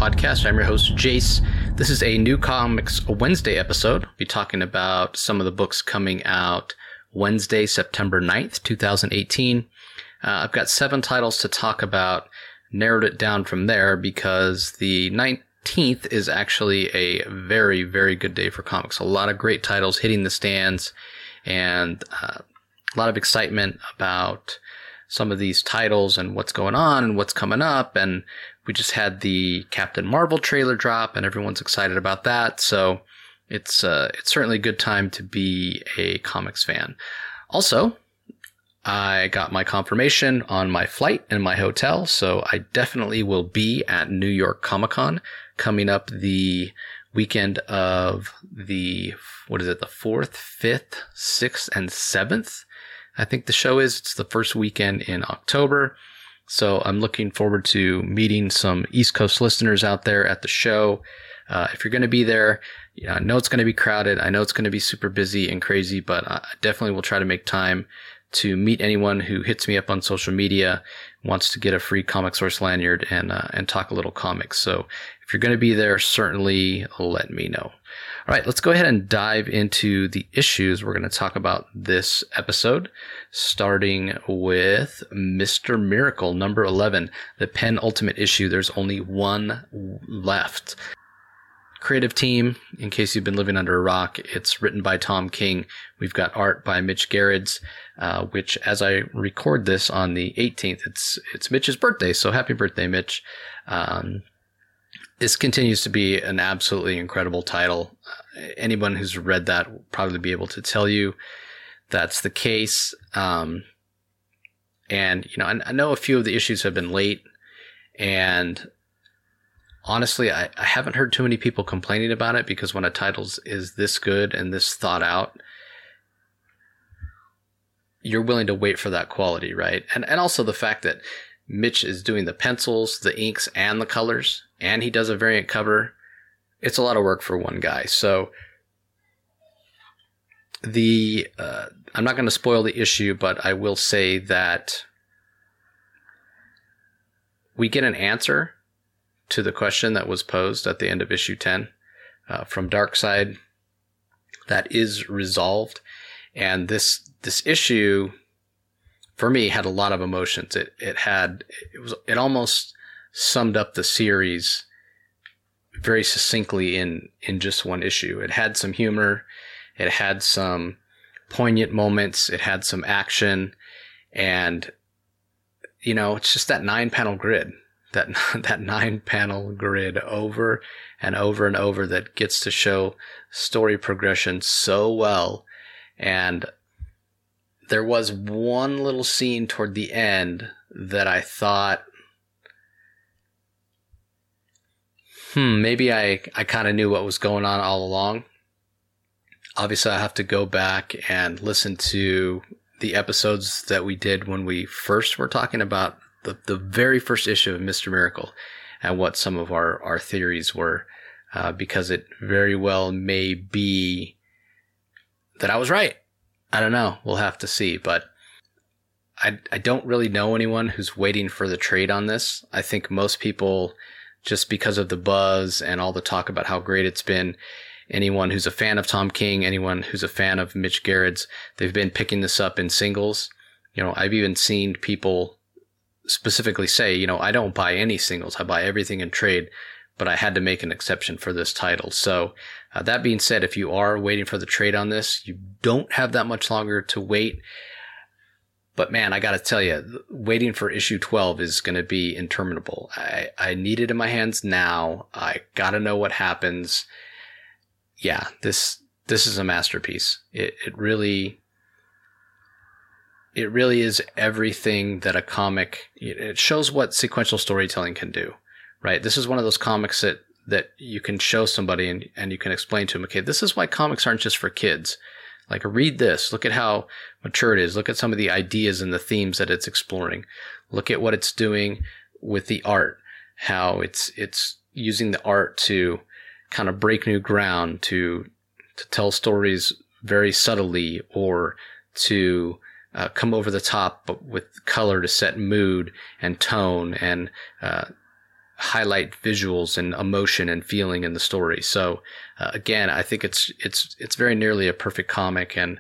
podcast. I'm your host, Jace. This is a New Comics Wednesday episode. We'll be talking about some of the books coming out Wednesday, September 9th, 2018. I've got 7 titles to talk about. Narrowed it down from there because the 19th is actually a very, very good day for comics. A lot of great titles hitting the stands and a lot of excitement about some of these titles and what's going on and what's coming up. And we just had the Captain Marvel trailer drop and everyone's excited about that. So it's certainly a good time to be a comics fan. Also, I got my confirmation on my flight and my hotel. So I definitely will be at New York Comic Con coming up the weekend of the 4th, 5th, 6th, and 7th. I think the show is. It's the first weekend in October. So I'm looking forward to meeting some East Coast listeners out there at the show. If you're going to be there, I know it's going to be crowded. I know it's going to be super busy and crazy, but I definitely will try to make time to meet anyone who hits me up on social media, wants to get a free Comic Source lanyard and talk a little comics. So if you're going to be there, certainly let me know. All right, let's go ahead and dive into the issues we're going to talk about this episode, starting with Mr. Miracle, number 11, the penultimate issue. There's only one left. Creative team, in case you've been living under a rock, it's written by Tom King. We've got art by Mitch Gerads, which as I record this on the 18th, it's Mitch's birthday. So happy birthday, Mitch. This continues to be an absolutely incredible title. Anyone who's read that will probably be able to tell you that's the case. And, I know a few of the issues have been late, and honestly, I haven't heard too many people complaining about it, because when a title is this good and this thought out, you're willing to wait for that quality, right? And also the fact that Mitch is doing the pencils, the inks, and the colors, and he does a variant cover. It's a lot of work for one guy. So I'm not going to spoil the issue, but I will say that we get an answer to the question that was posed at the end of issue 10 from Darkseid that is resolved. And this issue, for me, had a lot of emotions. It almost summed up the series very succinctly in just one issue. It had some humor, it had some poignant moments, it had some action, and it's just that 9-panel grid. That 9-panel grid over and over and over that gets to show story progression so well. And there was one little scene toward the end that I thought, maybe I kind of knew what was going on all along. Obviously, I have to go back and listen to the episodes that we did when we first were talking about the very first issue of Mr. Miracle and what some of our theories were, because it very well may be that I was right. I don't know. We'll have to see. But I don't really know anyone who's waiting for the trade on this. I think most people, just because of the buzz and all the talk about how great it's been, anyone who's a fan of Tom King, anyone who's a fan of Mitch Gerads, they've been picking this up in singles. I've even seen people specifically say, I don't buy any singles. I buy everything in trade, but I had to make an exception for this title. So that being said, if you are waiting for the trade on this, you don't have that much longer to wait. But man, I got to tell you, waiting for issue 12 is going to be interminable. I need it in my hands now. I got to know what happens. Yeah, this is a masterpiece. It really is everything that a comic, it shows what sequential storytelling can do, right? This is one of those comics that you can show somebody and you can explain to them, okay, this is why comics aren't just for kids. Like, read this. Look at how mature it is. Look at some of the ideas and the themes that it's exploring. Look at what it's doing with the art, how it's using the art to kind of break new ground, to tell stories very subtly, or to come over the top, but with color to set mood and tone and highlight visuals and emotion and feeling in the story. So again, I think it's very nearly a perfect comic, and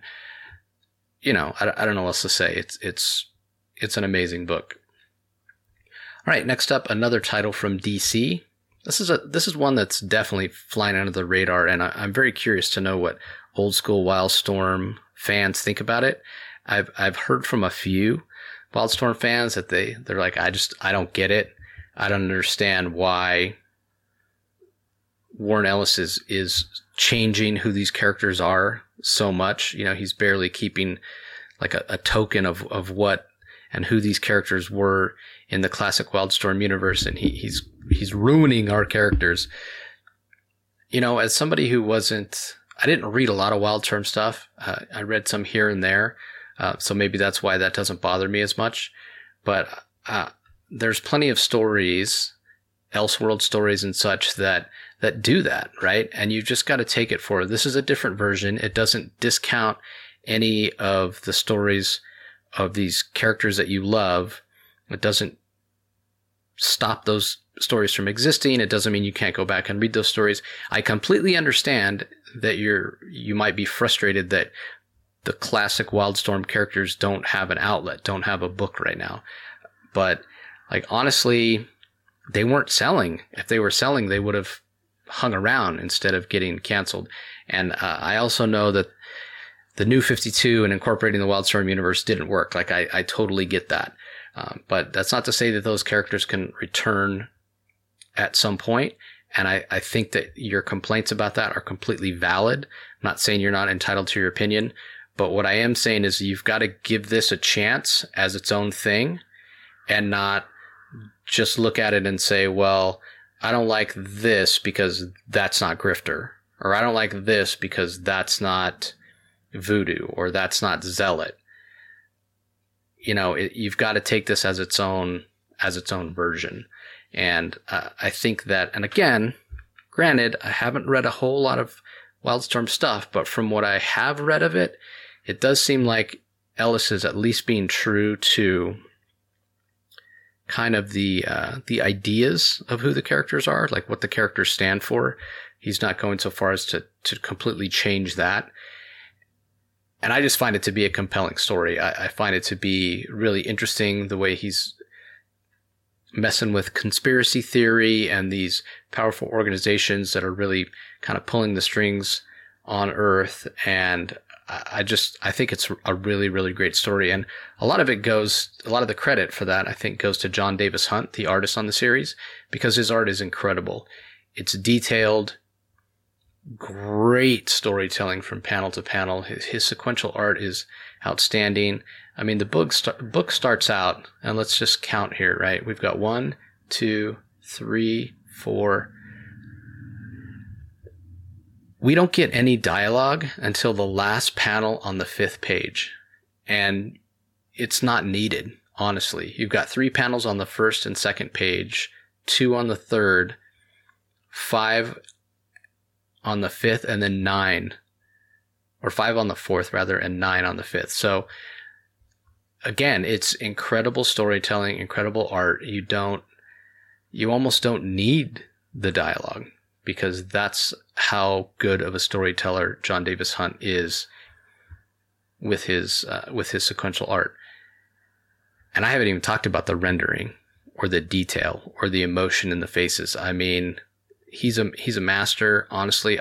I don't know what else to say. It's an amazing book. All right, next up, another title from DC. This is one that's definitely flying under the radar, and I'm very curious to know what old school Wildstorm fans think about it. I've heard from a few Wildstorm fans that they're like, I don't get it. I don't understand why Warren Ellis is changing who these characters are so much. He's barely keeping like a token of what and who these characters were in the classic Wildstorm universe, and he's ruining our characters. As somebody who I didn't read a lot of Wildstorm stuff. I read some here and there, so maybe that's why that doesn't bother me as much. But there's plenty of stories, Elseworld stories and such, that do that, right? And you've just got to take it for this is a different version. It doesn't discount any of the stories of these characters that you love. It doesn't stop those stories from existing. It doesn't mean you can't go back and read those stories. I completely understand that you might be frustrated that the classic Wildstorm characters don't have an outlet, don't have a book right now. But honestly, they weren't selling. If they were selling, they would have hung around instead of getting canceled. And I also know that the New 52 and incorporating the Wildstorm universe didn't work. I totally get that. But that's not to say that those characters can return at some point. And I think that your complaints about that are completely valid. I'm not saying you're not entitled to your opinion, but what I am saying is you've got to give this a chance as its own thing and not just look at it and say, well, I don't like this because that's not Grifter, or I don't like this because that's not Voodoo, or that's not Zealot. You've got to take this as its own version. And I think that, and again, granted, I haven't read a whole lot of Wildstorm stuff, but from what I have read of it, it does seem like Ellis is at least being true to kind of the ideas of who the characters are, like what the characters stand for. He's not going so far as to completely change that. And I just find it to be a compelling story. I find it to be really interesting the way he's messing with conspiracy theory and these powerful organizations that are really kind of pulling the strings on Earth. And I think it's a really, really great story. And a lot of the credit for that, I think, goes to John Davis Hunt, the artist on the series, because his art is incredible. It's detailed, great storytelling from panel to panel. His sequential art is outstanding. I mean, the book starts out, and let's just count here, right? We've got 1, 2, 3, 4. We don't get any dialogue until the last panel on the 5th page. And it's not needed, honestly. You've got 3 panels on the 1st and 2nd page, 2 on the 3rd, 5 on the 5th, and then 9, or 5 on the 4th rather, and 9 on the 5th. So again, it's incredible storytelling, incredible art. You almost don't need the dialogue, because that's how good of a storyteller John Davis Hunt is with his sequential art. And I haven't even talked about the rendering or the detail or the emotion in the faces. I mean, he's a master. Honestly,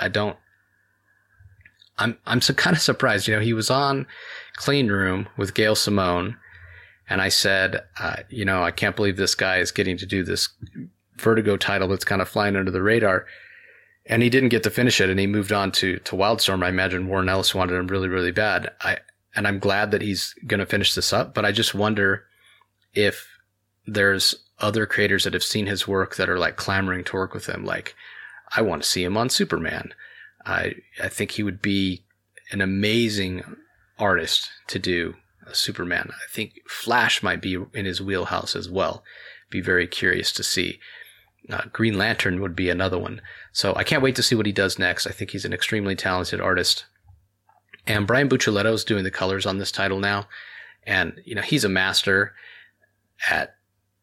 I'm so kind of surprised. He was on Clean Room with Gail Simone, and I said, I can't believe this guy is getting to do this Vertigo title that's kind of flying under the radar. And he didn't get to finish it, and he moved on to Wildstorm. I imagine Warren Ellis wanted him really, really bad. And I'm glad that he's going to finish this up, but I just wonder if there's other creators that have seen his work that are like clamoring to work with him. Like, I want to see him on Superman. I think he would be an amazing artist to do a Superman. I think Flash might be in his wheelhouse as well. Be very curious to see. Green Lantern would be another one. So I can't wait to see what he does next. I think he's an extremely talented artist. And Brian Buccellato is doing the colors on this title now. And, he's a master at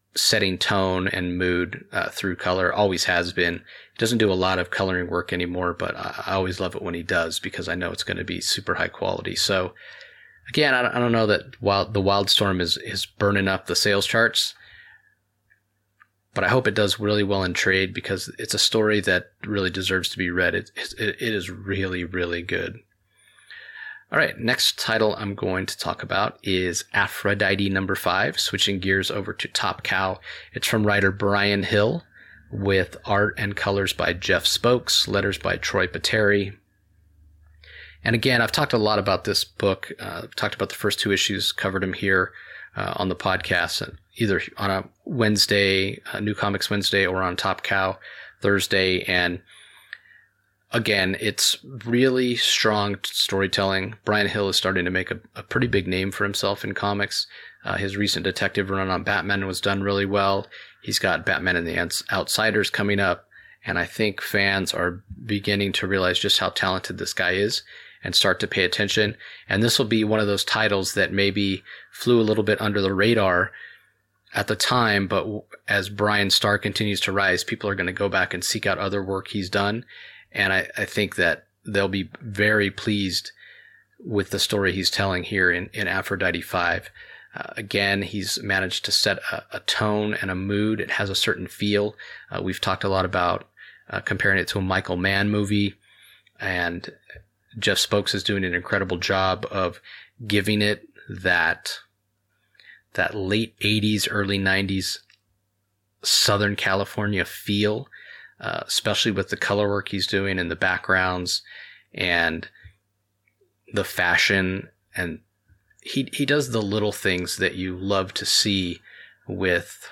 setting tone and mood through color. Always has been. He doesn't do a lot of coloring work anymore, but I always love it when he does because I know it's going to be super high quality. So again, I don't know that the Wildstorm is burning up the sales charts, but I hope it does really well in trade because it's a story that really deserves to be read. It is really, really good. All right, next title I'm going to talk about is Aphrodite #5, switching gears over to Top Cow. It's from writer Brian Hill with art and colors by Jeff Spokes, letters by Troy Peteri. And again, I've talked a lot about this book. Talked about the first 2 issues, covered them here on the podcast, either on a Wednesday, New Comics Wednesday, or on Top Cow Thursday. And again, it's really strong storytelling. Brian Hill is starting to make a pretty big name for himself in comics. His recent detective run on Batman was done really well. He's got Batman and the Outsiders coming up. And I think fans are beginning to realize just how talented this guy is and start to pay attention. And this will be one of those titles that maybe flew a little bit under the radar at the time, but as Brian's star continues to rise, people are going to go back and seek out other work he's done. And I think that they'll be very pleased with the story he's telling here in Aphrodite 5. Again, he's managed to set a tone and a mood. It has a certain feel. We've talked a lot about comparing it to a Michael Mann movie, and Jeff Spokes is doing an incredible job of giving it that late 80s, early 90s Southern California feel, especially with the color work he's doing and the backgrounds and the fashion. And he does the little things that you love to see with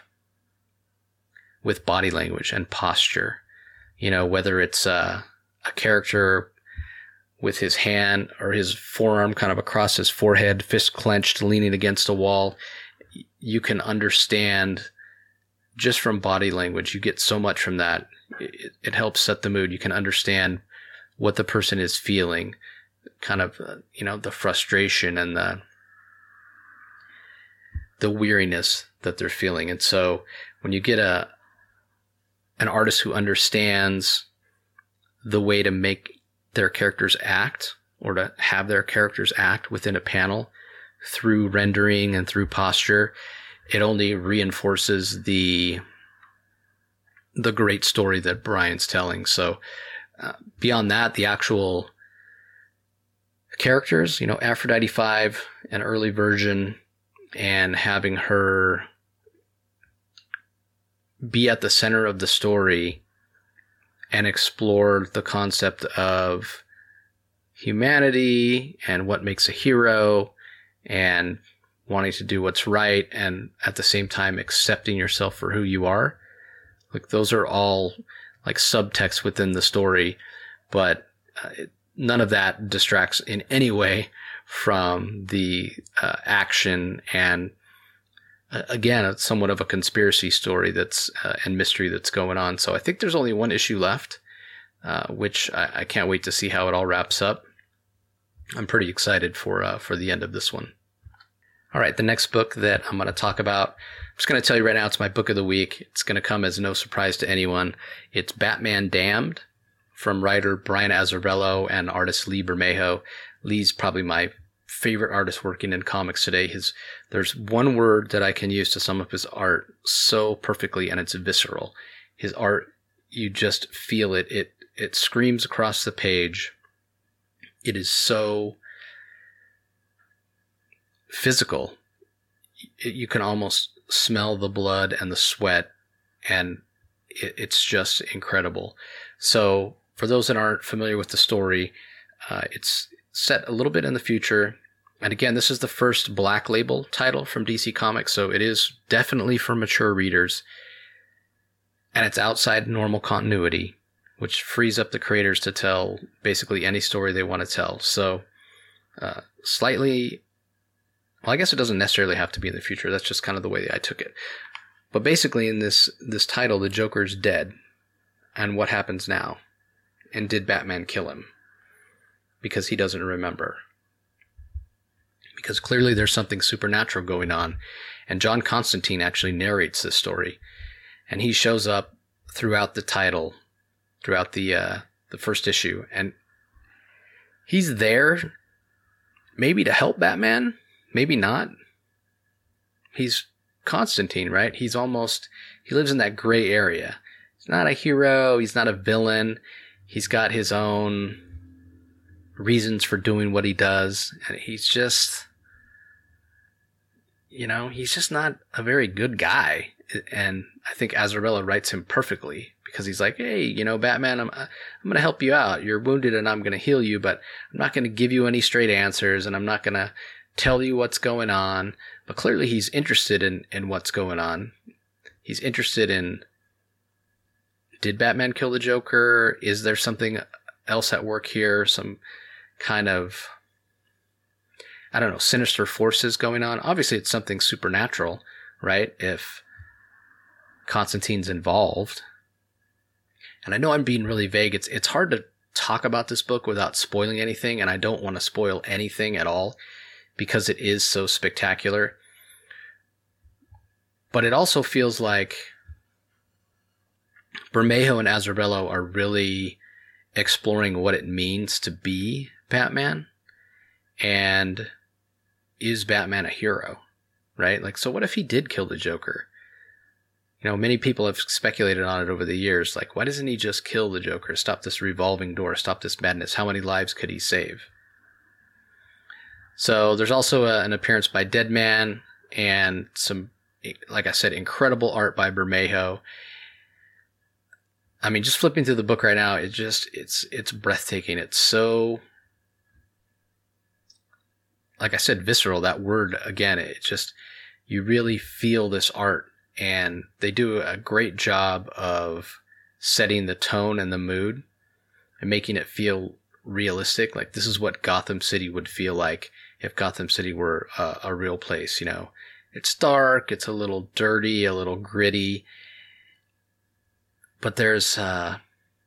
body language and posture. You know, whether it's a character with his hand or his forearm kind of across his forehead, fist clenched, leaning against a wall, you can understand just from body language. You get so much from that. It helps set the mood. You can understand what the person is feeling, kind of, the frustration and the weariness that they're feeling. And so when you get an artist who understands the way to make their characters act, or to have their characters act within a panel through rendering and through posture, it only reinforces the great story that Brian's telling. So beyond that, the actual characters, Aphrodite 5, an early version, and having her be at the center of the story and explore the concept of humanity and what makes a hero and wanting to do what's right, and at the same time accepting yourself for who you are. Like, those are all like subtext within the story, but none of that distracts in any way from the action and again, it's somewhat of a conspiracy story that's and mystery that's going on. So I think there's only one issue left, which I can't wait to see how it all wraps up. I'm pretty excited for the end of this one. All right, the next book that I'm going to talk about, I'm just going to tell you right now, it's my book of the week. It's going to come as no surprise to anyone. It's Batman Damned from writer Brian Azzarello and artist Lee Bermejo. Lee's probably my favorite artist working in comics today. There's one word that I can use to sum up his art so perfectly, and it's visceral. His art, you just feel it. It screams across the page. It is so physical. You can almost smell the blood and the sweat, and it's just incredible. So for those that aren't familiar with the story, it's set a little bit in the future. And again, this is the first Black Label title from DC Comics, so it is definitely for mature readers. And it's outside normal continuity, which frees up the creators to tell basically any story they want to tell. So slightly, well, I guess it doesn't necessarily have to be in the future. That's just kind of the way I took it. But basically in this title, the Joker's dead. And what happens now? And did Batman kill him? Because he doesn't remember. Because clearly there's something supernatural going on. And John Constantine actually narrates this story. And he shows up throughout the title, throughout the first issue. And he's there maybe to help Batman, maybe not. He's Constantine, right? He lives in that gray area. He's not a hero. He's not a villain. He's got his own reasons for doing what he does. And he's just, he's just not a very good guy. And I think Azzarello writes him perfectly because he's like, hey, Batman, I'm going to help you out. You're wounded and I'm going to heal you, but I'm not going to give you any straight answers and I'm not going to tell you what's going on. But clearly he's interested in what's going on. He's interested in, did Batman kill the Joker? Is there something else at work here? Some kind of, I don't know, sinister forces going on. Obviously it's something supernatural, right? If Constantine's involved. And I know I'm being really vague. It's hard to talk about this book without spoiling anything, and I don't want to spoil anything at all because it is so spectacular. But it also feels like Bermejo and Azzarello are really exploring what it means to be Batman, and is Batman a hero, right? Like, so what if he did kill the Joker? Many people have speculated on it over the years. Like, why doesn't he just kill the Joker? Stop this revolving door. Stop this madness. How many lives could he save? So there's also an appearance by Deadman and some, like I said, incredible art by Bermejo. I mean, just flipping through the book right now, it's breathtaking. It's so, like I said, visceral. That word, again, you really feel this art. And they do a great job of setting the tone and the mood and making it feel realistic. Like, this is what Gotham City would feel like if Gotham City were a real place. It's dark, it's a little dirty, a little gritty, but there's a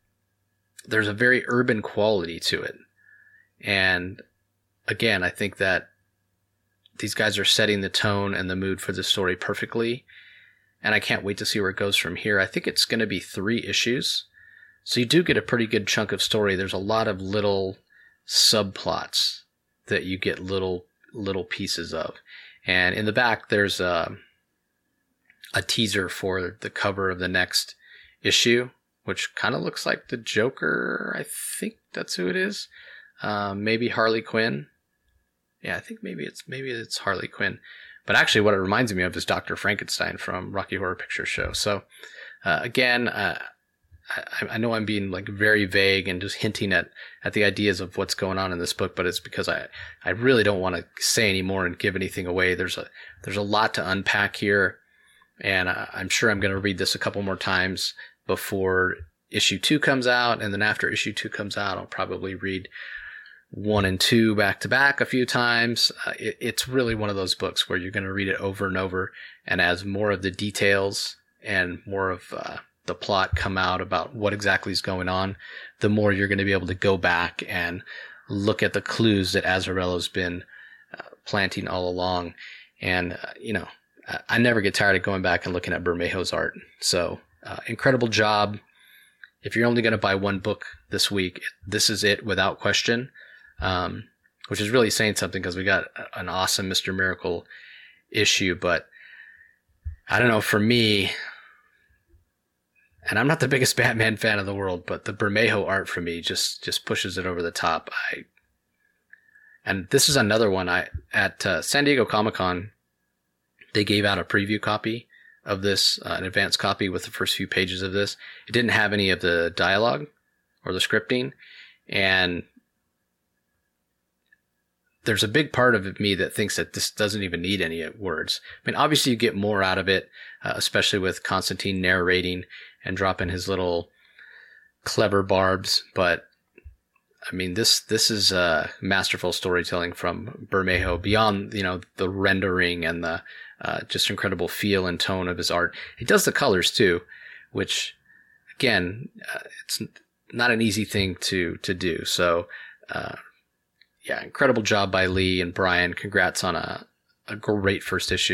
very urban quality to it. And again, I think that these guys are setting the tone and the mood for the story perfectly. And I can't wait to see where it goes from here. I think it's going to be 3 issues. So you do get a pretty good chunk of story. There's a lot of little subplots that you get little pieces of. And in the back, there's a teaser for the cover of the next issue, which kind of looks like the Joker. I think that's who it is. Maybe Harley Quinn. Yeah, I think maybe it's Harley Quinn. But actually, what it reminds me of is Dr. Frankenstein from Rocky Horror Picture Show. So, again, I know I'm being like very vague and just hinting at the ideas of what's going on in this book, but it's because I really don't want to say any more and give anything away. There's a lot to unpack here, and I'm sure I'm going to read this a couple more times before issue 2 comes out, and then after issue 2 comes out, I'll probably read 1 and 2 back to back a few times. It's really one of those books where you're going to read it over and over, and as more of the details and more of the plot come out about what exactly is going on, the more you're going to be able to go back and look at the clues that Azzarello's been planting all along. And, I never get tired of going back and looking at Bermejo's art. So, incredible job. If you're only going to buy one book this week, this is it without question. Which is really saying something because we got an awesome Mr. Miracle issue, but I don't know, for me, and I'm not the biggest Batman fan of the world, but the Bermejo art for me just pushes it over the top. And this is another one at San Diego Comic-Con, they gave out a preview copy of this, an advanced copy with the first few pages of this. It didn't have any of the dialogue or the scripting, and there's a big part of me that thinks that this doesn't even need any words. I mean, obviously you get more out of it, especially with Constantine narrating and dropping his little clever barbs. But I mean, this is masterful storytelling from Bermejo beyond, the rendering and the just incredible feel and tone of his art. He does the colors too, which again, it's not an easy thing to do. So, yeah, incredible job by Lee and Brian. Congrats on a great first issue.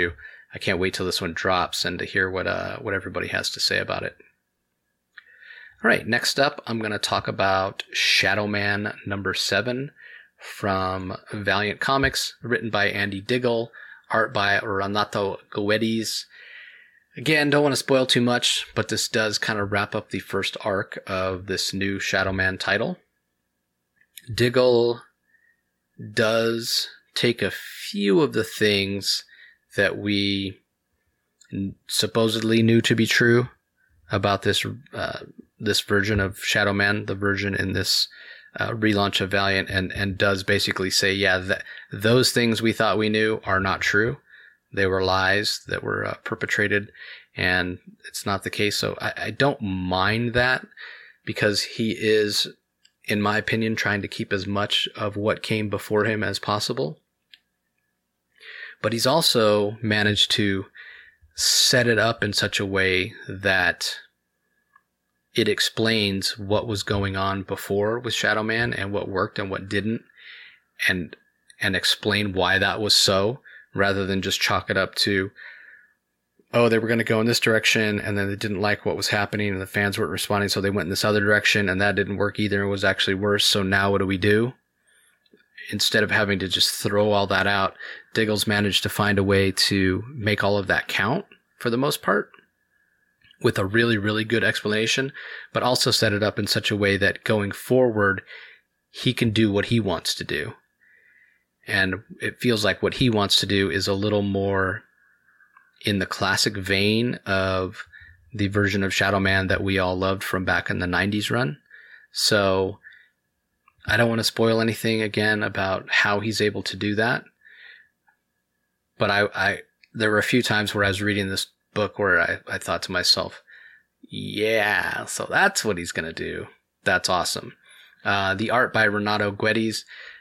I can't wait till this one drops and to hear what everybody has to say about it. All right, next up, I'm going to talk about Shadow Man number 7 from Valiant Comics, written by Andy Diggle, art by Renato Guedes. Again, don't want to spoil too much, but this does kind of wrap up the first arc of this new Shadow Man title. Diggle does take a few of the things that we supposedly knew to be true about this version of Shadow Man, the version in this relaunch of Valiant, and does basically say, yeah, those things we thought we knew are not true. They were lies that were perpetrated, and it's not the case. So I don't mind that, because he is, in my opinion, trying to keep as much of what came before him as possible. But he's also managed to set it up in such a way that it explains what was going on before with Shadow Man and what worked and what didn't, and explain why that was so, rather than just chalk it up to, oh, they were going to go in this direction and then they didn't like what was happening and the fans weren't responding, so they went in this other direction and that didn't work either and was actually worse, so now what do we do? Instead of having to just throw all that out, Diggle's managed to find a way to make all of that count for the most part, with a really, really good explanation, but also set it up in such a way that going forward, he can do what he wants to do. And it feels like what he wants to do is a little more in the classic vein of the version of Shadow Man that we all loved from back in the 90s run. So I don't want to spoil anything again about how he's able to do that. But there were a few times where I was reading this book where I thought to myself, yeah, so that's what he's going to do. That's awesome. The art by Renato Guedes,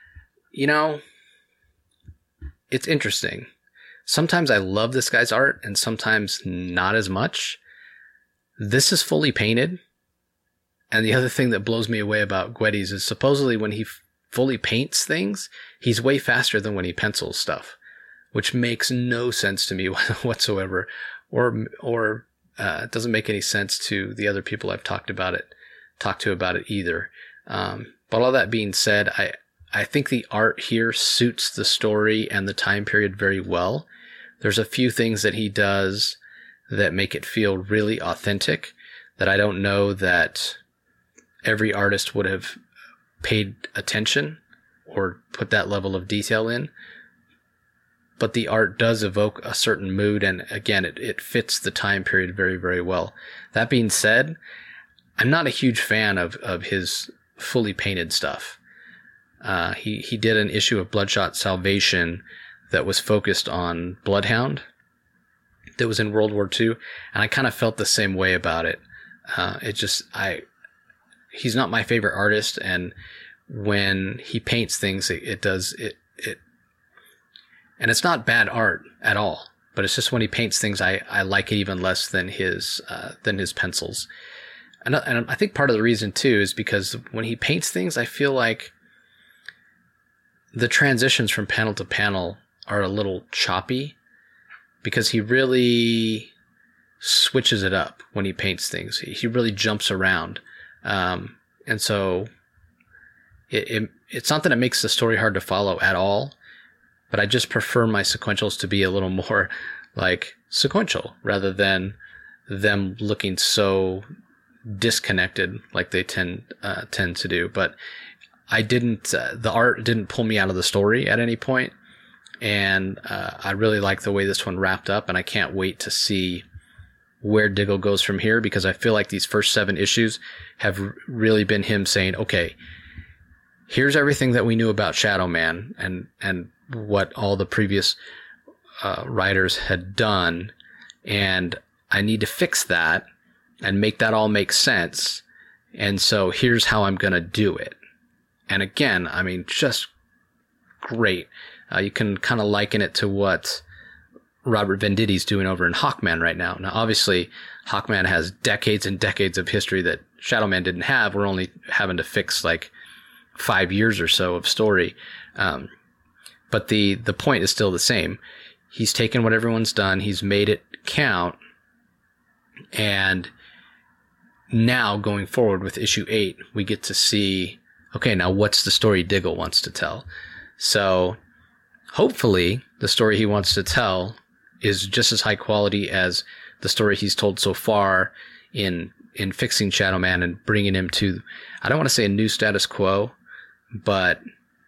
it's interesting. Sometimes I love this guy's art and sometimes not as much. This is fully painted. And the other thing that blows me away about Guedes is supposedly when he fully paints things, he's way faster than when he pencils stuff, which makes no sense to me whatsoever. Or it doesn't make any sense to the other people I've talked to about it either. But all that being said, I think the art here suits the story and the time period very well. There's a few things that he does that make it feel really authentic that I don't know that every artist would have paid attention or put that level of detail in. But the art does evoke a certain mood, and again, it fits the time period very, very well. That being said, I'm not a huge fan of his fully painted stuff. He did an issue of Bloodshot Salvation that was focused on Bloodhound that was in World War II, and I kind of felt the same way about it. He's not my favorite artist, and when he paints things, and it's not bad art at all, but it's just when he paints things, I like it even less than his pencils. And I think part of the reason too is because when he paints things, I feel like the transitions from panel to panel are a little choppy, because he really switches it up when he paints things. He really jumps around. And so it's not that it makes the story hard to follow at all, but I just prefer my sequentials to be a little more like sequential rather than them looking so disconnected like they tend to do. But the art didn't pull me out of the story at any point. And I really like the way this one wrapped up, and I can't wait to see where Diggle goes from here, because I feel like these first 7 issues have really been him saying, okay, here's everything that we knew about Shadow Man and what all the previous writers had done, and I need to fix that and make that all make sense. And so here's how I'm going to do it. And again, I mean, just great. You can kind of liken it to what Robert Venditti's doing over in Hawkman right now. Now, obviously, Hawkman has decades and decades of history that Shadow Man didn't have. We're only having to fix like 5 years or so of story. But the point is still the same. he's taken what everyone's done, he's made it count, and now going forward with issue 8, we get to see, okay, now what's the story Diggle wants to tell? So hopefully the story he wants to tell is just as high quality as the story he's told so far in fixing Shadow Man and bringing him to, I don't want to say a new status quo, but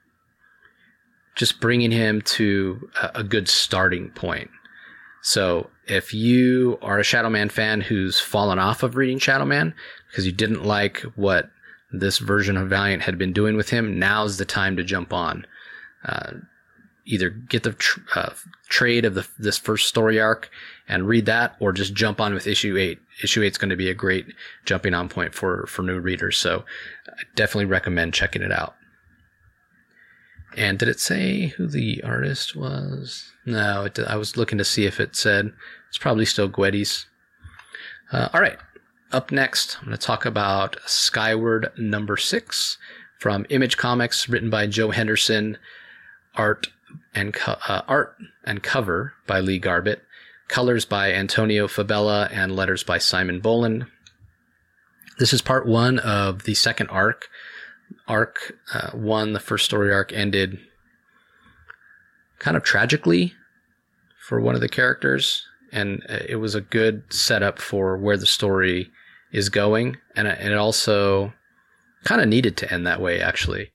just bringing him to a good starting point. So if you are a Shadow Man fan who's fallen off of reading Shadow Man because you didn't like what this version of Valiant had been doing with him, now's the time to jump on. Either get the trade of this first story arc and read that, or just jump on with issue 8. Issue 8 is going to be a great jumping on point for new readers. So I definitely recommend checking it out. And did it say who the artist was? No, I was looking to see if it said. It's probably still Guedes. All right. Up next, I'm going to talk about Skyward #6 from Image Comics, written by Joe Henderson, art and cover by Lee Garbett, colors by Antonio Fabela, and letters by Simon Boland. This is part 1 of the second arc. Arc 1, the first story arc, ended kind of tragically for one of the characters, and it was a good setup for where the story is going, and it also kind of needed to end that way, actually.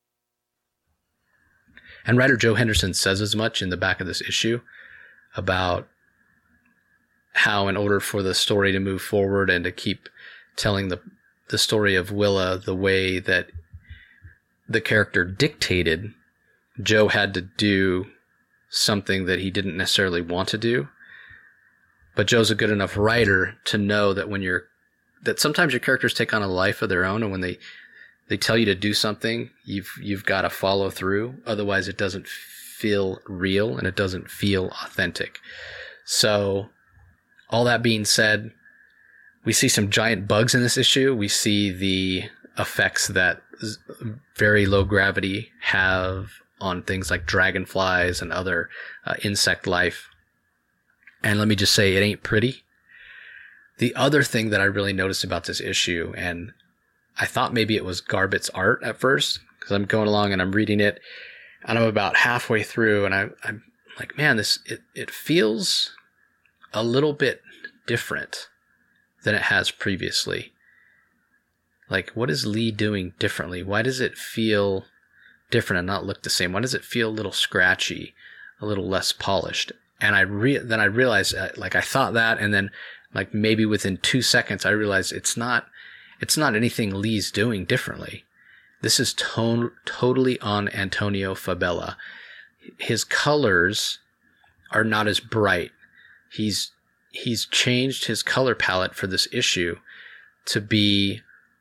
And writer Joe Henderson says as much in the back of this issue about how, in order for the story to move forward and to keep telling the story of Willa the way that the character dictated, Joe had to do something that he didn't necessarily want to do. But Joe's a good enough writer to know that that sometimes your characters take on a life of their own, and when they tell you to do something, you've got to follow through. Otherwise, it doesn't feel real and it doesn't feel authentic. So, all that being said, we see some giant bugs in this issue. We see the effects that very low gravity have on things like dragonflies and other insect life. And let me just say, it ain't pretty. The other thing that I really noticed about this issue, and I thought maybe it was Garbett's art at first, because I'm going along and I'm reading it, and I'm about halfway through, and I'm like, man, it feels a little bit different than it has previously. Like, what is Lee doing differently? Why does it feel different and not look the same? Why does it feel a little scratchy, a little less polished? And then I realized, like, I thought that, and then, like, maybe within 2 seconds, I realized it's not anything Lee's doing differently. This is totally on Antonio Fabela. His colors are not as bright. He's changed his color palette for this issue to be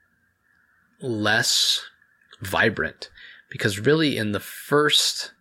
less vibrant, because really in the first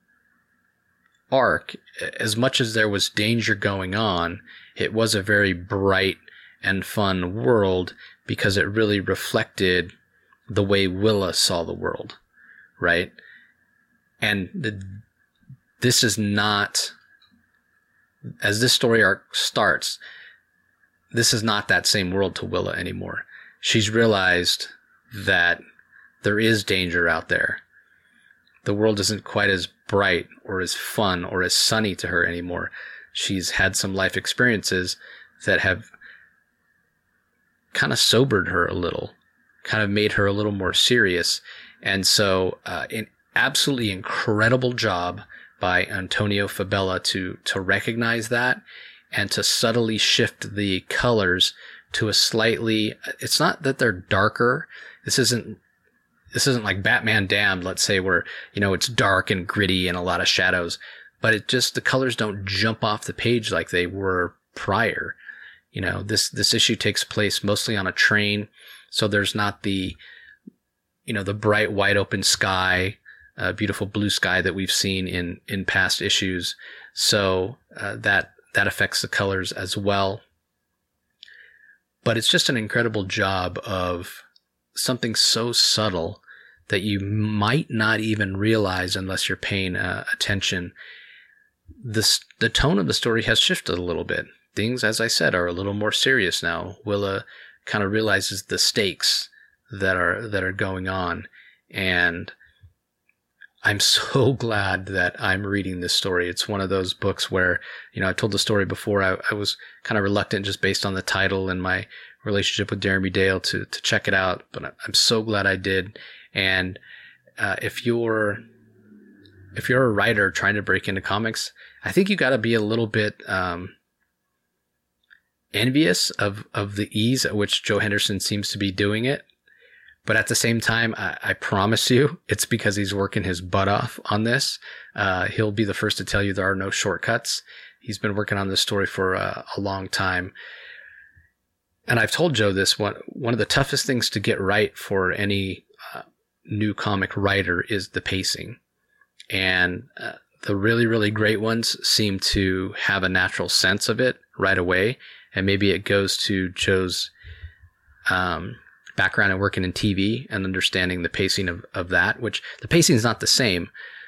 arc, as much as there was danger going on, it was a very bright and fun world because it really reflected the way Willa saw the world, right? And this is not, as this story arc starts, this is not that same world to Willa anymore. She's realized that there is danger out there. The world isn't quite as bright or as fun or as sunny to her anymore. She's had some life experiences that have kind of sobered her a little, kind of made her a little more serious. And so an absolutely incredible job by Antonio Fabela to recognize that and to subtly shift the colors to a slightly, it's not that they're darker. This isn't like Batman Damned, let's say, where, it's dark and gritty and a lot of shadows, but it just, the colors don't jump off the page like they were prior. This issue takes place mostly on a train, so there's not the bright wide open sky, beautiful blue sky that we've seen in past issues. So that affects the colors as well. But it's just an incredible job of something so subtle that you might not even realize unless you're paying attention. the tone of the story has shifted a little bit. Things, as I said, are a little more serious now. Willa kind of realizes the stakes that are going on, and I'm so glad that I'm reading this story. It's one of those books where, I told the story before. I was kind of reluctant just based on the title and my relationship with Jeremy Dale to check it out, but I'm so glad I did. And if you're a writer trying to break into comics, I think you got to be a little bit envious of the ease at which Joe Henderson seems to be doing it. But at the same time, I promise you, it's because he's working his butt off on this. He'll be the first to tell you there are no shortcuts. He's been working on this story for a long time. And I've told Joe this, one of the toughest things to get right for any new comic writer is the pacing. And the really, really great ones seem to have a natural sense of it right away. And maybe it goes to Joe's background in working in TV and understanding the pacing of that, which the pacing is not the same.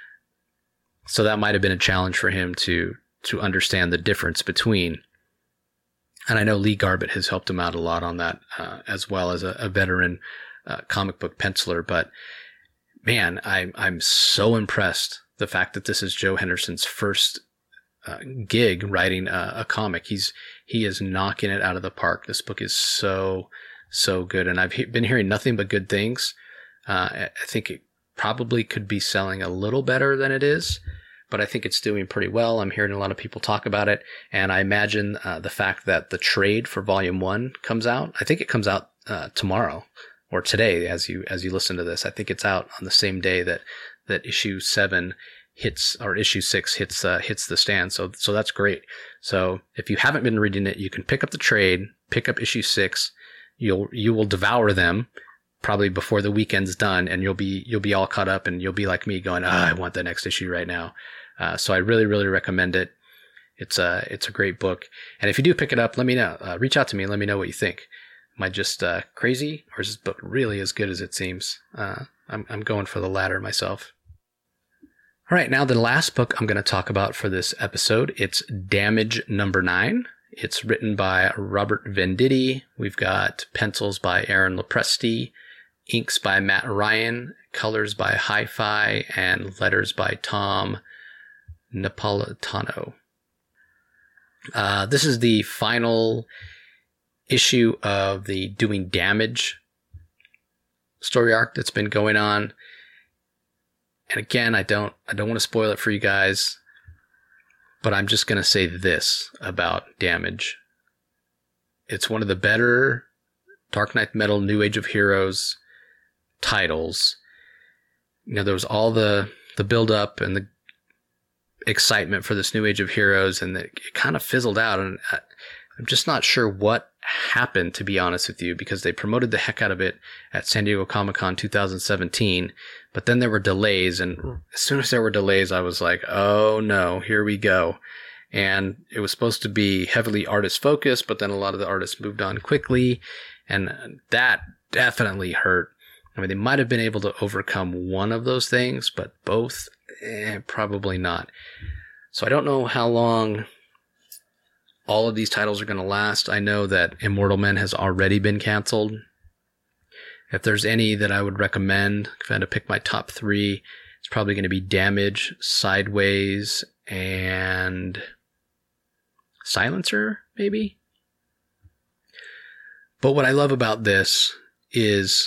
So that might have been a challenge for him to understand the difference between. And I know Lee Garbett has helped him out a lot on that, as well as a veteran comic book penciler. But man, I'm so impressed. The fact that this is Joe Henderson's first gig writing a comic. He is knocking it out of the park. This book is so good. And I've been hearing nothing but good things. I think it probably could be selling a little better than it is, but I think it's doing pretty well. I'm hearing a lot of people talk about it. And I imagine the fact that the trade for volume 1 comes out, I think it comes out tomorrow or today as you listen to this. I think it's out on the same day that issue 7 hits, or issue 6 hits the stand. So that's great. So if you haven't been reading it, you can pick up the trade, pick up issue 6. You will devour them probably before the weekend's done, and you'll be all caught up, and you'll be like me going, I want the next issue right now. So I really, really recommend it. It's a great book. And if you do pick it up, let me know. Reach out to me and let me know what you think. Am I just crazy, or is this book really as good as it seems? I'm going for the latter myself. All right, now the last book I'm going to talk about for this episode, it's Damage number 9. It's written by Robert Venditti. We've got pencils by Aaron Lopresti, inks by Matt Ryan, colors by Hi-Fi, and letters by Tom Napolitano. This is the final issue of the Doing Damage story arc that's been going on. And again, I don't want to spoil it for you guys, but I'm just going to say this about Damage. It's one of the better Dark Knight Metal New Age of Heroes titles. There was all the build-up and the excitement for this New Age of Heroes, and it kind of fizzled out. And I'm just not sure what happened, to be honest with you, because they promoted the heck out of it at San Diego Comic-Con 2017, but then there were delays, and as soon as there were delays, I was like, oh no, here we go. And it was supposed to be heavily artist-focused, but then a lot of the artists moved on quickly, and that definitely hurt. I mean, they might have been able to overcome one of those things, but both, probably not. So I don't know how long all of these titles are going to last. I know that Immortal Men has already been canceled. If there's any that I would recommend, if I had to pick my top 3, it's probably going to be Damage, Sideways, and Silencer, maybe? But what I love about this is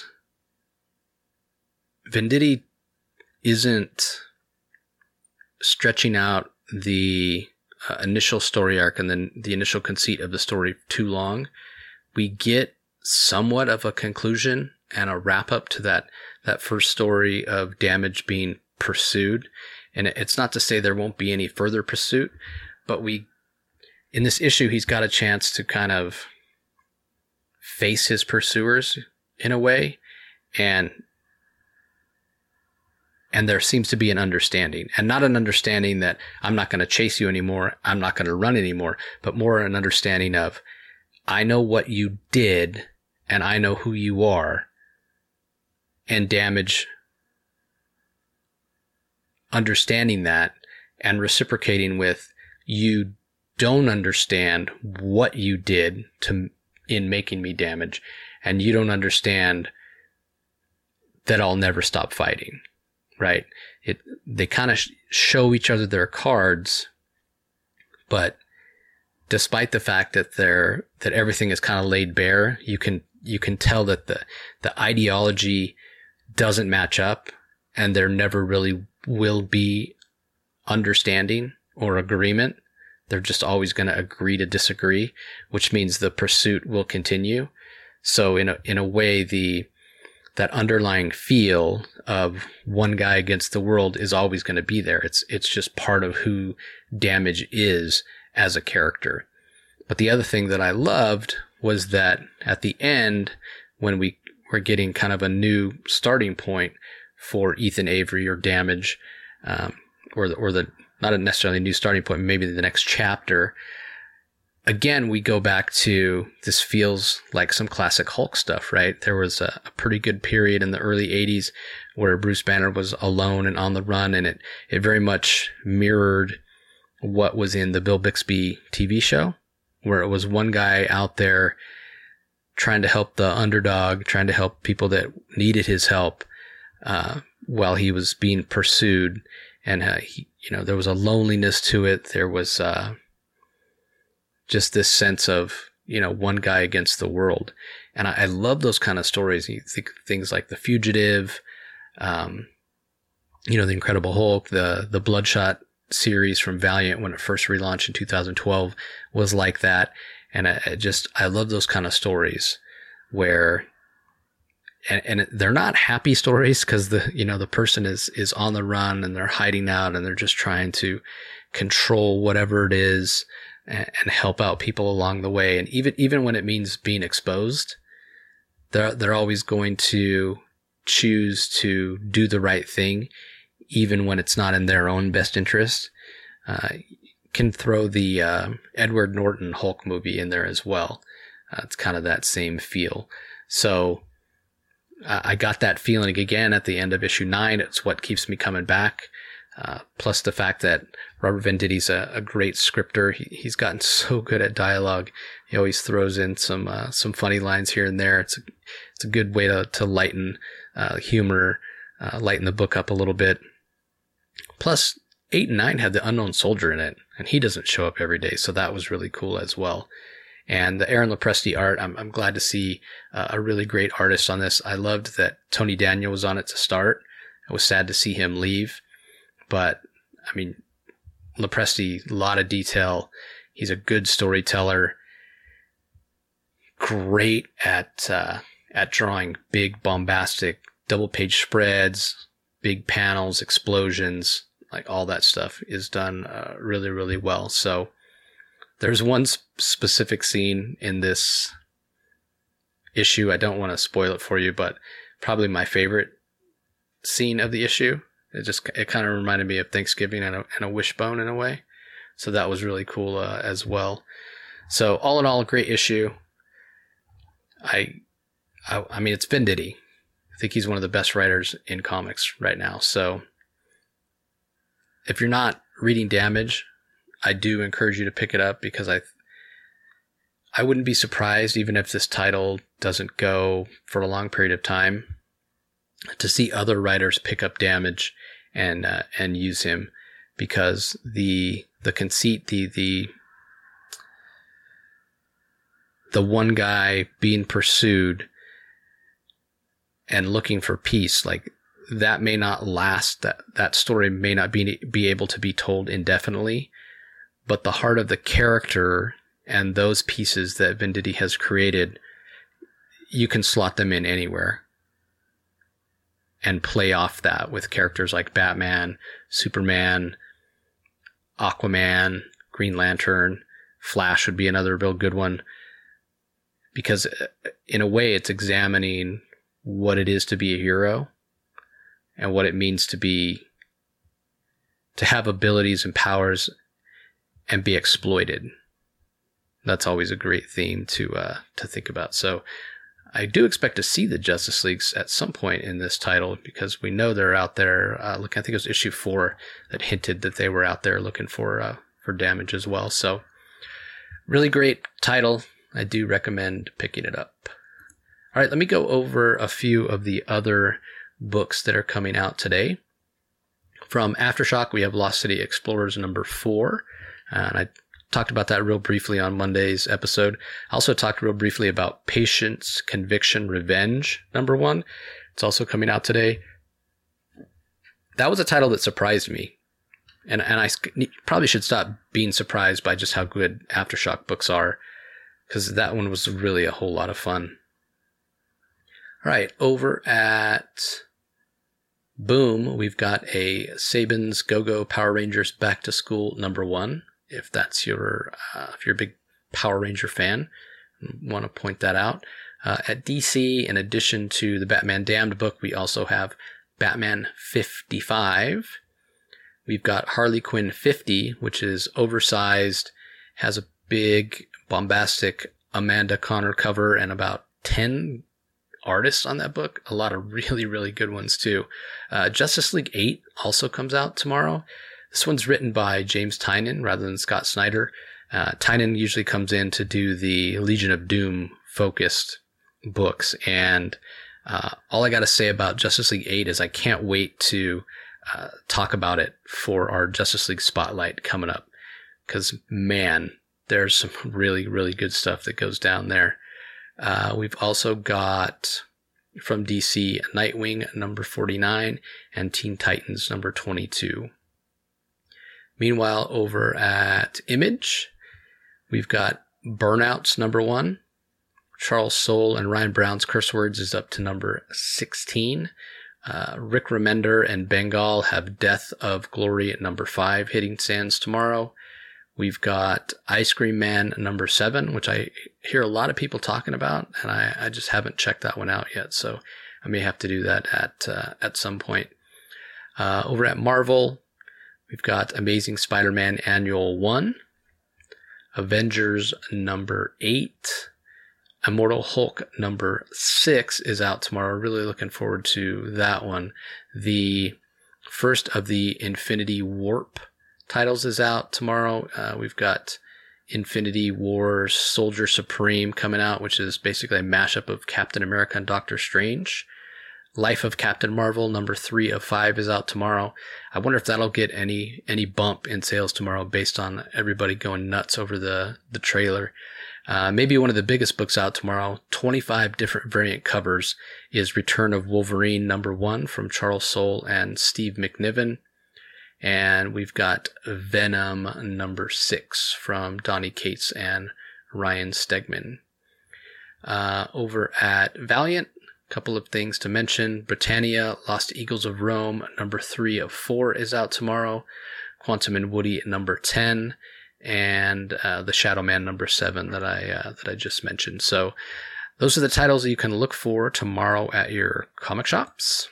Venditti isn't stretching out the initial story arc and then the initial conceit of the story too long. We get somewhat of a conclusion and a wrap up to that first story of Damage being pursued. And it's not to say there won't be any further pursuit, but in this issue, he's got a chance to kind of face his pursuers in a way. And there seems to be an understanding, and not an understanding that I'm not going to chase you anymore, I'm not going to run anymore, but more an understanding of, I know what you did and I know who you are. And Damage, understanding that, and reciprocating with, you don't understand what you did in making me damage, and you don't understand that I'll never stop fighting, right? They kind of show each other their cards, but despite the fact that everything is kind of laid bare, you can tell that the ideology doesn't match up, and there never really will be understanding or agreement. They're just always going to agree to disagree, which means the pursuit will continue. So in a way, that underlying feel of one guy against the world is always going to be there. It's just part of who Damage is as a character. But the other thing that I loved was that at the end, when we were getting kind of a new starting point for Ethan Avery or Damage, or the not necessarily a new starting point, maybe the next chapter. Again, we go back to, this feels like some classic Hulk stuff, right? There was a pretty good period in the early 80s where Bruce Banner was alone and on the run, and it very much mirrored what was in the Bill Bixby TV show, where it was one guy out there trying to help the underdog, trying to help people that needed his help, while he was being pursued. And there was a loneliness to it. There was just this sense of, one guy against the world. And I love those kind of stories. You think things like The Fugitive, The Incredible Hulk, the Bloodshot series from Valiant when it first relaunched in 2012 was like that. And I love those kind of stories where, and they're not happy stories, because the person is on the run and they're hiding out and they're just trying to control whatever it is and help out people along the way. And even when it means being exposed, they're always going to choose to do the right thing, even when it's not in their own best interest. Can throw the Edward Norton Hulk movie in there as well. It's kind of that same feel. So I got that feeling again at the end of issue 9. It's what keeps me coming back. Plus the fact that Robert Venditti's a great scripter. He's gotten so good at dialogue. He always throws in some funny lines here and there. It's a good way to lighten humor, lighten the book up a little bit. Plus 8 and 9 had the Unknown Soldier in it, and he doesn't show up every day, so that was really cool as well. And the Aaron Lopresti art, I'm glad to see a really great artist on this. I loved that Tony Daniel was on it to start. I was sad to see him leave. But, Lopresti, a lot of detail. He's a good storyteller. Great at drawing big, bombastic, double-page spreads, big panels, explosions, like all that stuff is done really, really well. So there's one specific scene in this issue. I don't want to spoil it for you, but probably my favorite scene of the issue. It kind of reminded me of Thanksgiving and a wishbone in a way. So that was really cool as well. So all in all, a great issue. I mean, it's Venditti. I think he's one of the best writers in comics right now. So if you're not reading Damage, I do encourage you to pick it up, because I wouldn't be surprised, even if this title doesn't go for a long period of time, to see other writers pick up Damage and use him, because the conceit, the one guy being pursued and looking for peace, like that may not last. That story may not be able to be told indefinitely, but the heart of the character and those pieces that Venditti has created, you can slot them in anywhere and play off that with characters like Batman, Superman, Aquaman, Green Lantern, Flash would be another real good one, because in a way it's examining what it is to be a hero and what it means to have abilities and powers and be exploited. That's always a great theme to think about. So I do expect to see the Justice Leagues at some point in this title because we know they're out there. Look, I think it was issue 4 that hinted that they were out there looking for Damage as well. So really great title. I do recommend picking it up. All right, let me go over a few of the other books that are coming out today. From Aftershock, we have Lost City Explorers number 4. And I talked about that real briefly on Monday's episode. I also talked real briefly about Patience, Conviction, Revenge number 1. It's also coming out today. That was a title that surprised me. And I probably should stop being surprised by just how good Aftershock books are, because that one was really a whole lot of fun. All right, over at Boom, we've got a Saban's Go-Go Power Rangers Back to School number 1. If that's your, if you're a big Power Ranger fan, want to point that out. At DC, in addition to the Batman Damned book, we also have Batman 55. We've got Harley Quinn 50, which is oversized, has a big, bombastic Amanda Connor cover and about 10 artists on that book. A lot of really, really good ones, too. Justice League 8 also comes out tomorrow. This one's written by James Tynion rather than Scott Snyder. Tynion usually comes in to do the Legion of Doom focused books. And all I got to say about Justice League 8 is I can't wait to talk about it for our Justice League Spotlight coming up. Because, man, there's some really, really good stuff that goes down there. We've also got from DC Nightwing number 49 and Teen Titans number 22. Meanwhile, over at Image, we've got Burnouts number 1. Charles Soule and Ryan Brown's Curse Words is up to number 16. Rick Remender and Bengal have Death of Glory at number 5 hitting stands tomorrow. We've got Ice Cream Man number 7, which I hear a lot of people talking about, and I just haven't checked that one out yet, so I may have to do that at some point. Over at Marvel, we've got Amazing Spider-Man Annual 1, Avengers number 8, Immortal Hulk number 6 is out tomorrow. Really looking forward to that one. The first of the Infinity Warp titles is out tomorrow. We've got Infinity War Soldier Supreme coming out, which is basically a mashup of Captain America and Doctor Strange. Life of Captain Marvel number 3 of 5 is out tomorrow. I wonder if that'll get any bump in sales tomorrow based on everybody going nuts over the trailer. Maybe one of the biggest books out tomorrow, 25 different variant covers, is Return of Wolverine number 1 from Charles Soule and Steve McNiven. And we've got Venom number 6 from Donny Cates and Ryan Stegman. Over at Valiant, a couple of things to mention. Britannia, Lost Eagles of Rome, number 3 of 4 is out tomorrow. Quantum and Woody, number 10. And The Shadow Man, number 7 that I just mentioned. So those are the titles that you can look for tomorrow at your comic shops.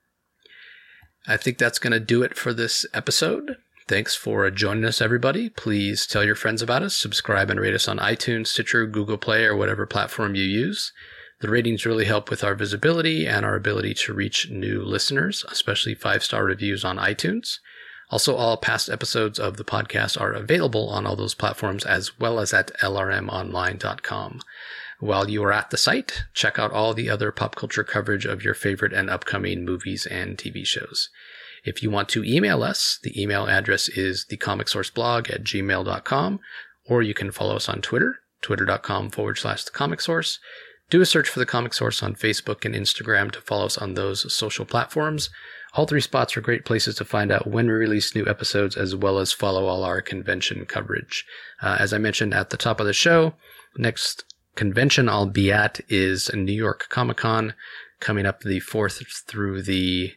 I think that's going to do it for this episode. Thanks for joining us, everybody. Please tell your friends about us. Subscribe and rate us on iTunes, Stitcher, Google Play, or whatever platform you use. The ratings really help with our visibility and our ability to reach new listeners, especially 5-star reviews on iTunes. Also, all past episodes of the podcast are available on all those platforms as well as at lrmonline.com. While you are at the site, check out all the other pop culture coverage of your favorite and upcoming movies and TV shows. If you want to email us, the email address is thecomicssourceblog@gmail.com, or you can follow us on Twitter, twitter.com/thecomicssource. Do a search for The Comic Source on Facebook and Instagram to follow us on those social platforms. All 3 spots are great places to find out when we release new episodes, as well as follow all our convention coverage. As I mentioned at the top of the show, next convention I'll be at is New York Comic Con, coming up the 4th through the,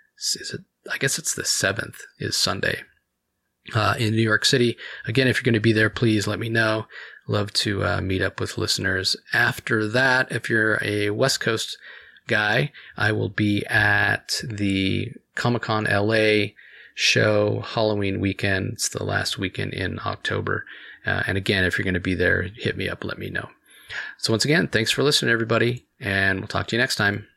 I guess it's the 7th is Sunday, in New York City. Again, if you're going to be there, please let me know. Love to meet up with listeners. After that, if you're a West Coast guy, I will be at the Comic-Con LA show Halloween weekend. It's the last weekend in October. And again, if you're going to be there, hit me up, let me know. So once again, thanks for listening, everybody. And we'll talk to you next time.